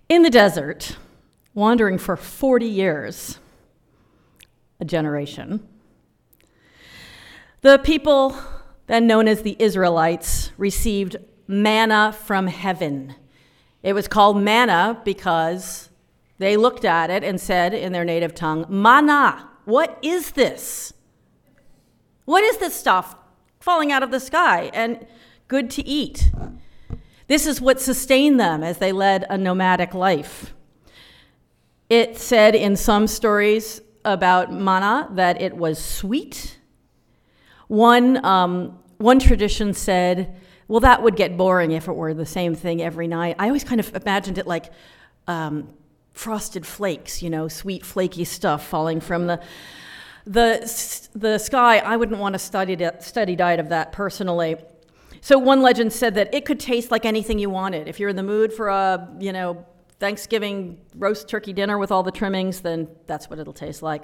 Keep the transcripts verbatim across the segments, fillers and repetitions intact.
In the desert, wandering for forty years, a generation, the people then known as the Israelites received manna from heaven. It was called manna because they looked at it and said in their native tongue, "Manna, what is this? What is this stuff falling out of the sky and good to eat?" This is what sustained them as they led a nomadic life. It said in some stories about manna that it was sweet. One, um, one tradition said, well, that would get boring if it were the same thing every night. I always kind of imagined it like um, frosted flakes, you know, sweet, flaky stuff falling from the the the sky. I wouldn't want to study study diet of that personally. So one legend said that it could taste like anything you wanted. If you're in the mood for a, you know, Thanksgiving roast turkey dinner with all the trimmings, then that's what it'll taste like.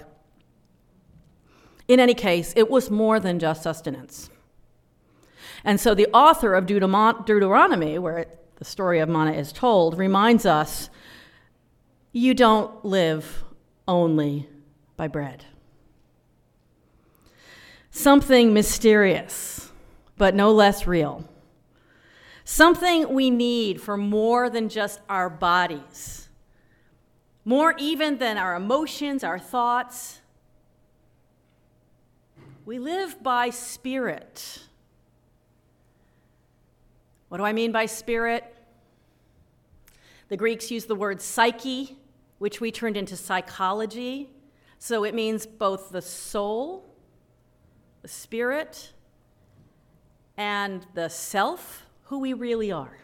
In any case, it was more than just sustenance. And so the author of Deuteronomy, where it, the story of manna is told, reminds us, you don't live only by bread. Something mysterious, but no less real. Something we need for more than just our bodies, more even than our emotions, our thoughts. We live by spirit. What do I mean by spirit? The Greeks used the word psyche, which we turned into psychology. So it means both the soul, the spirit, and the self, who we really are.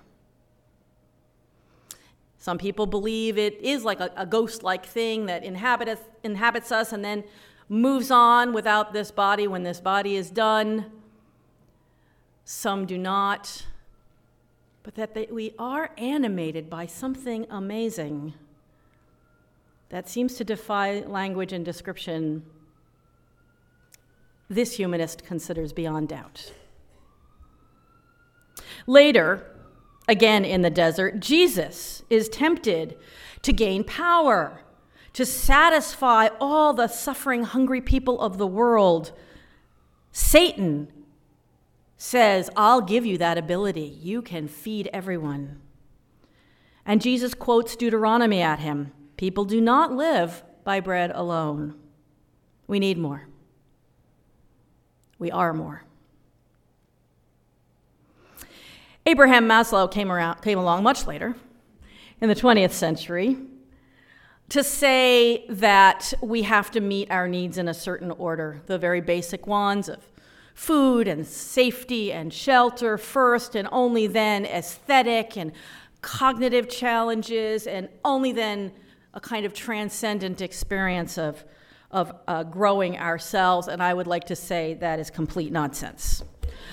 Some people believe it is like a, a ghost-like thing that inhabits, inhabits us and then moves on without this body when this body is done. Some do not. But that they, we are animated by something amazing that seems to defy language and description. This humanist considers beyond doubt. Later, again in the desert, Jesus is tempted to gain power, to satisfy all the suffering, hungry people of the world. Satan says, I'll give you that ability. You can feed everyone. And Jesus quotes Deuteronomy at him. People do not live by bread alone. We need more. We are more. Abraham Maslow came around, came along much later, in the twentieth century, to say that we have to meet our needs in a certain order, the very basic ones of food and safety and shelter first, and only then aesthetic and cognitive challenges, and only then a kind of transcendent experience of, of uh, growing ourselves. And I would like to say that is complete nonsense.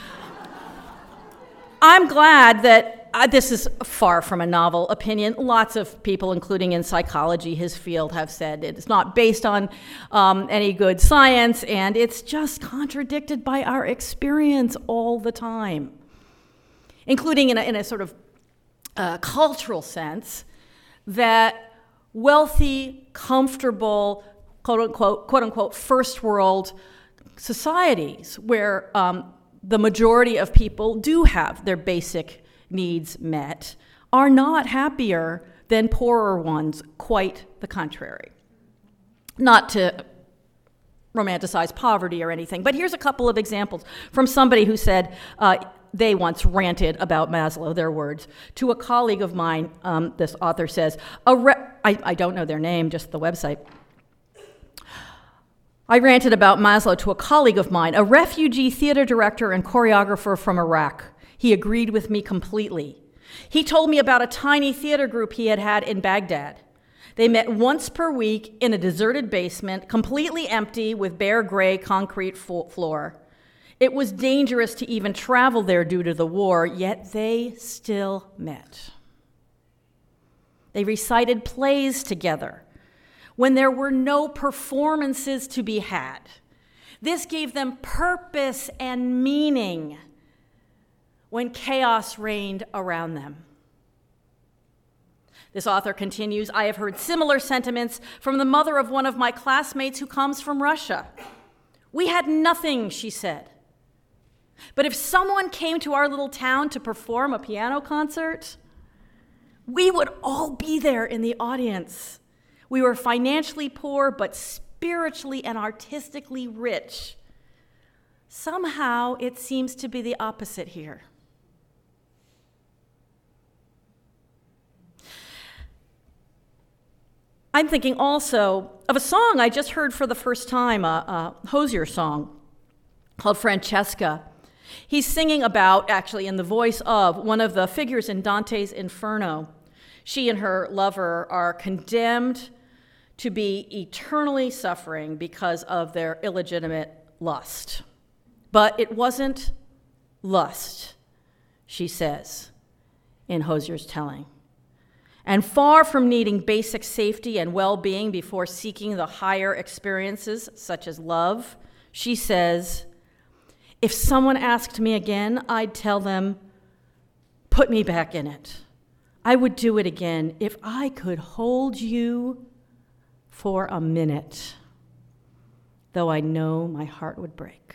I'm glad that uh, this is far from a novel opinion. Lots of people, including in psychology, his field, have said it's not based on um, any good science, and it's just contradicted by our experience all the time, including in a, in a sort of uh, cultural sense, that wealthy, comfortable, quote-unquote, quote-unquote, first world societies where um, the majority of people do have their basic needs met are not happier than poorer ones, quite the contrary. Not to romanticize poverty or anything, but here's a couple of examples from somebody who said uh, they once ranted about Maslow, their words, to a colleague of mine. Um, this author says, a re- I, I don't know their name, just the website. I ranted about Maslow to a colleague of mine, a refugee theater director and choreographer from Iraq. He agreed with me completely. He told me about a tiny theater group he had had in Baghdad. They met once per week in a deserted basement, completely empty with bare gray concrete floor. It was dangerous to even travel there due to the war, yet they still met. They recited plays together when there were no performances to be had. This gave them purpose and meaning when chaos reigned around them. This author continues, I have heard similar sentiments from the mother of one of my classmates who comes from Russia. We had nothing, she said. But if someone came to our little town to perform a piano concert, we would all be there in the audience. We were financially poor, but spiritually and artistically rich. Somehow it seems to be the opposite here. I'm thinking also of a song I just heard for the first time, a, a Hozier song called Francesca. He's singing about, actually in the voice of, one of the figures in Dante's Inferno. She and her lover are condemned to be eternally suffering because of their illegitimate lust. But it wasn't lust, she says in Hozier's telling. And far from needing basic safety and well-being before seeking the higher experiences, such as love, she says, if someone asked me again, I'd tell them, put me back in it. I would do it again if I could hold you for a minute, though I know my heart would break.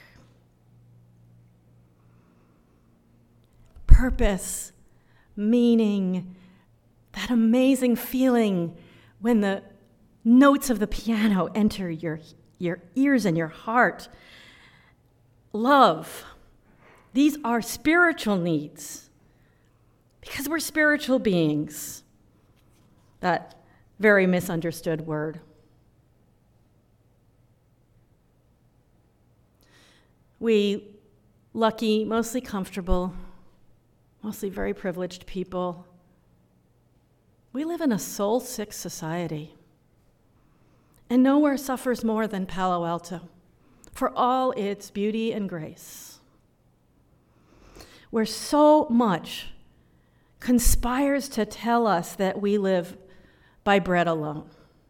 Purpose, meaning, that amazing feeling when the notes of the piano enter your, your ears and your heart. Love. These are spiritual needs because we're spiritual beings. That very misunderstood word. We lucky, mostly comfortable, mostly very privileged people, we live in a soul-sick society, and nowhere suffers more than Palo Alto for all its beauty and grace, where so much conspires to tell us that we live by bread alone,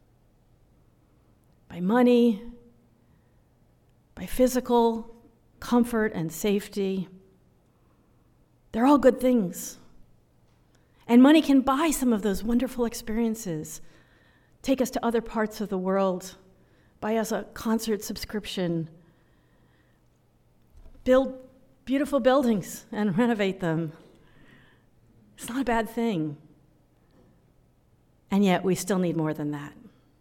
by money, by physical comfort and safety. They're all good things. And money can buy some of those wonderful experiences, take us to other parts of the world, buy us a concert subscription, build beautiful buildings and renovate them. It's not a bad thing. And yet we still need more than that.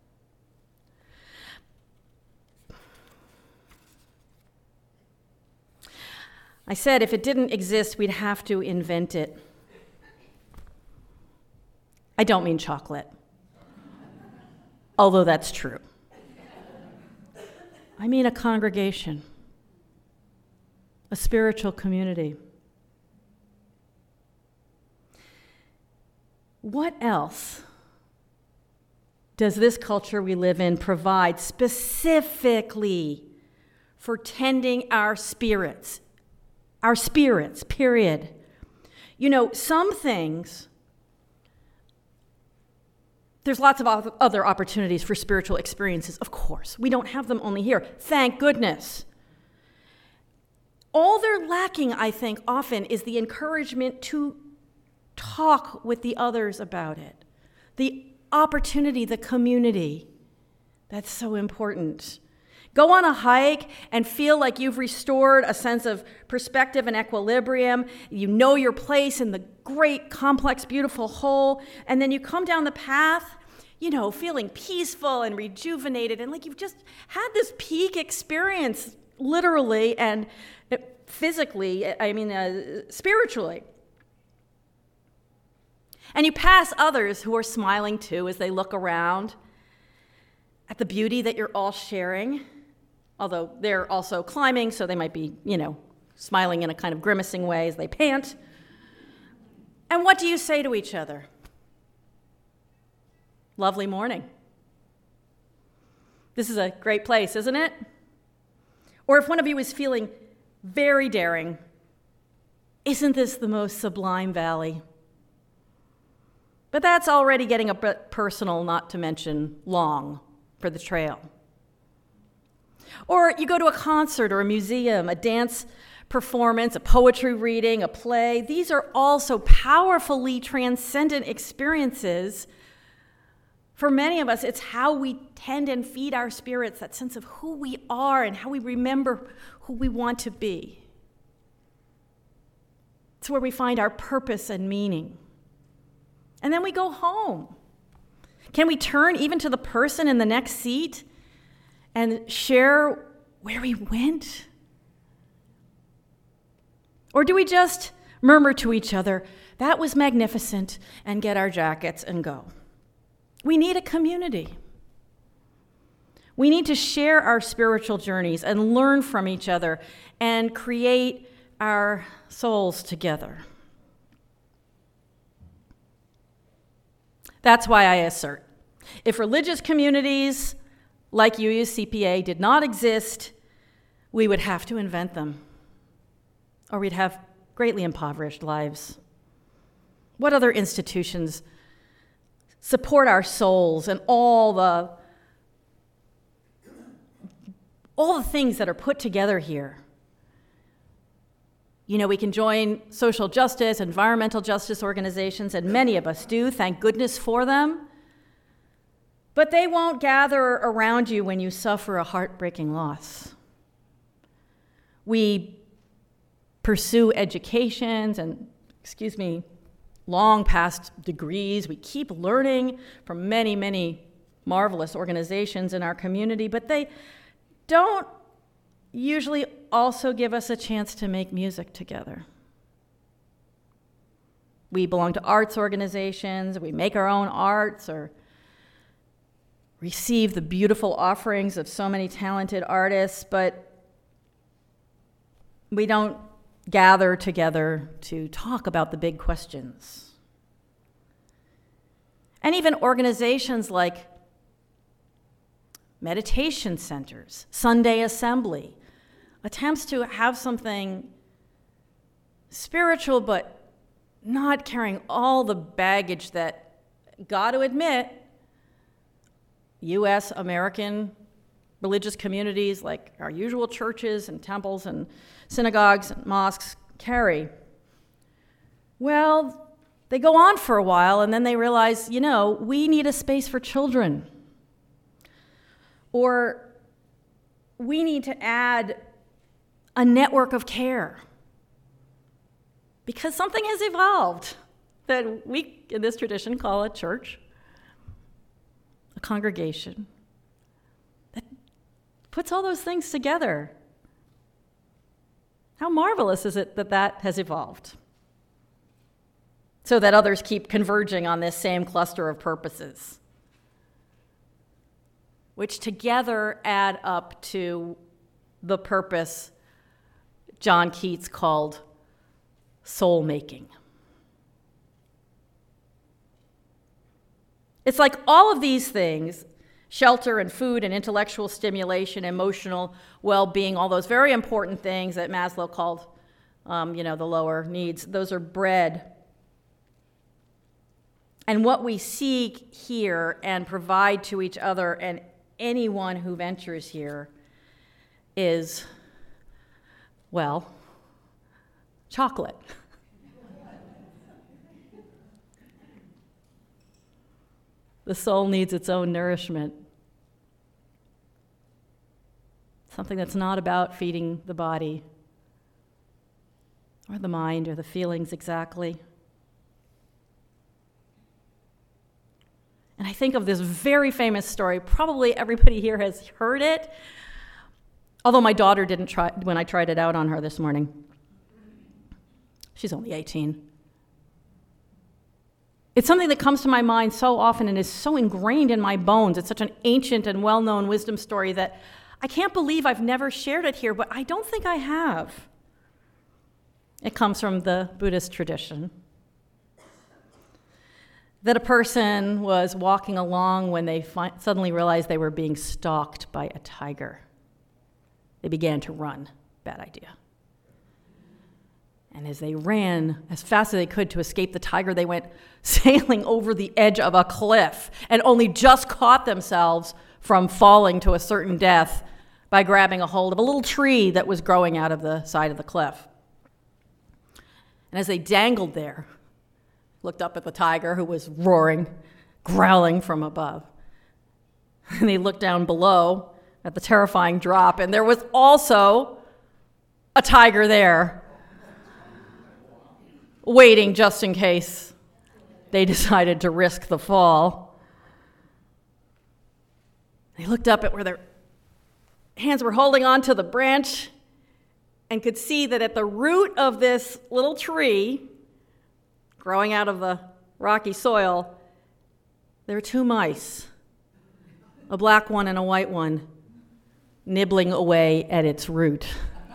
I said if it didn't exist, we'd have to invent it. I don't mean chocolate, although that's true. I mean a congregation, a spiritual community. What else does this culture we live in provide specifically for tending our spirits? Our spirits, period. You know, some things, there's lots of other opportunities for spiritual experiences, of course. We don't have them only here. Thank goodness. All they're lacking, I think, often is the encouragement to talk with the others about it. The opportunity, the community. That's so important. Go on a hike and feel like you've restored a sense of perspective and equilibrium. You know your place in the great, complex, beautiful whole. And then you come down the path, you know, feeling peaceful and rejuvenated and like you've just had this peak experience, literally and physically, I mean, uh, spiritually. And you pass others who are smiling too as they look around at the beauty that you're all sharing. Although they're also climbing, so they might be, you know, smiling in a kind of grimacing way as they pant. And what do you say to each other? Lovely morning. This is a great place, isn't it? Or if one of you is feeling very daring, isn't this the most sublime valley? But that's already getting a bit personal, not to mention long for the trail. Or you go to a concert or a museum, a dance performance, a poetry reading, a play. These are all so powerfully transcendent experiences. For many of us, it's how we tend and feed our spirits, that sense of who we are and how we remember who we want to be. It's where we find our purpose and meaning. And then we go home. Can we turn even to the person in the next seat and share where we went? Or do we just murmur to each other, "That was magnificent," and get our jackets and go? We need a community. We need to share our spiritual journeys and learn from each other and create our souls together. That's why I assert, if religious communities like U U C P A did not exist, we would have to invent them, or we'd have greatly impoverished lives. What other institutions support our souls and all the all the things that are put together here? You know, we can join social justice, environmental justice organizations, and many of us do, thank goodness for them. But they won't gather around you when you suffer a heartbreaking loss. We pursue educations and, excuse me, long past degrees. We keep learning from many, many marvelous organizations in our community, but they don't usually also give us a chance to make music together. We belong to arts organizations, we make our own arts, or receive the beautiful offerings of so many talented artists, but we don't gather together to talk about the big questions. And even organizations like meditation centers, Sunday Assembly, attempts to have something spiritual but not carrying all the baggage that, got to admit, U S American religious communities like our usual churches and temples and synagogues and mosques carry. Well, they go on for a while and then they realize, you know, we need a space for children. Or we need to add a network of care. Because something has evolved that we, in this tradition, call a church, a congregation, that puts all those things together. How marvelous is it that that has evolved, so that others keep converging on this same cluster of purposes, which together add up to the purpose John Keats called soul making. It's like all of these things, shelter and food and intellectual stimulation, emotional well-being, all those very important things that Maslow called, um, you know, the lower needs, those are bred. And what we seek here and provide to each other and anyone who ventures here is, well, chocolate. The soul needs its own nourishment. Something that's not about feeding the body or the mind or the feelings exactly. And I think of this very famous story. Probably everybody here has heard it, although my daughter didn't try when I tried it out on her this morning. She's only eighteen. It's something that comes to my mind so often and is so ingrained in my bones. It's such an ancient and well-known wisdom story that I can't believe I've never shared it here, but I don't think I have. It comes from the Buddhist tradition. That a person was walking along when they fi- suddenly realized they were being stalked by a tiger. They began to run. Bad idea. And as they ran as fast as they could to escape the tiger, they went sailing over the edge of a cliff and only just caught themselves from falling to a certain death by grabbing a hold of a little tree that was growing out of the side of the cliff. And as they dangled there, looked up at the tiger who was roaring, growling from above. And they looked down below at the terrifying drop, and there was also a tiger there, waiting just in case they decided to risk the fall. They looked up at where their hands were holding on to the branch and could see that at the root of this little tree, growing out of the rocky soil, there were two mice, a black one and a white one, nibbling away at its root.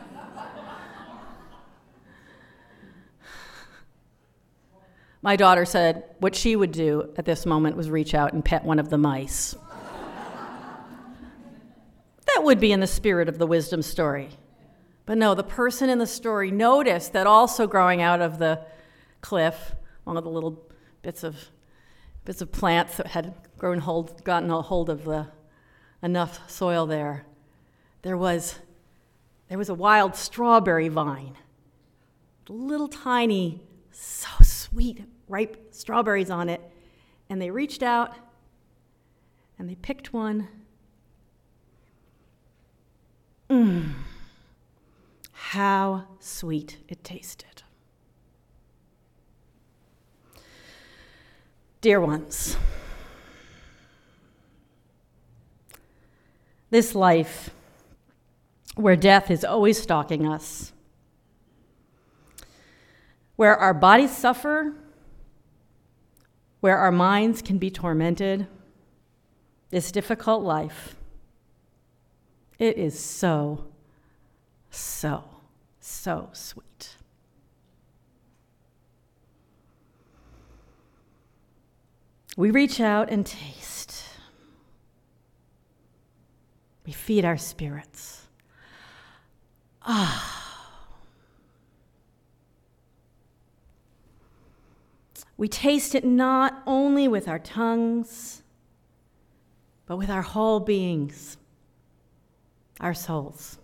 My daughter said what she would do at this moment was reach out and pet one of the mice. That would be in the spirit of the wisdom story. But no, the person in the story noticed that also growing out of the cliff, one of the little bits of bits of plants that had grown hold, gotten a hold of the, enough soil there, there was there was a wild strawberry vine, little tiny, so sweet, ripe strawberries on it, and they reached out and they picked one. Mmm, how sweet it tasted. Dear ones, this life where death is always stalking us, where our bodies suffer, where our minds can be tormented, this difficult life, it is so, so, so sweet. We reach out and taste. We feed our spirits. Ah. We taste it not only with our tongues, but with our whole beings, our souls.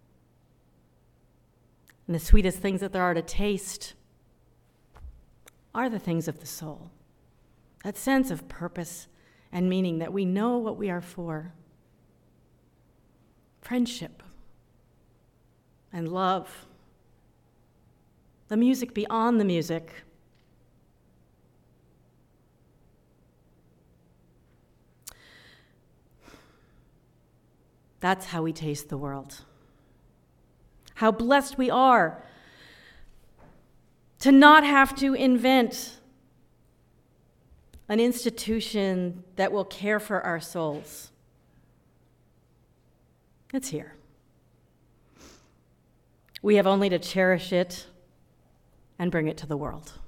And the sweetest things that there are to taste are the things of the soul. That sense of purpose and meaning that we know what we are for. Friendship and love. The music beyond the music. That's how we taste the world. How blessed we are to not have to invent an institution that will care for our souls. It's here. We have only to cherish it and bring it to the world.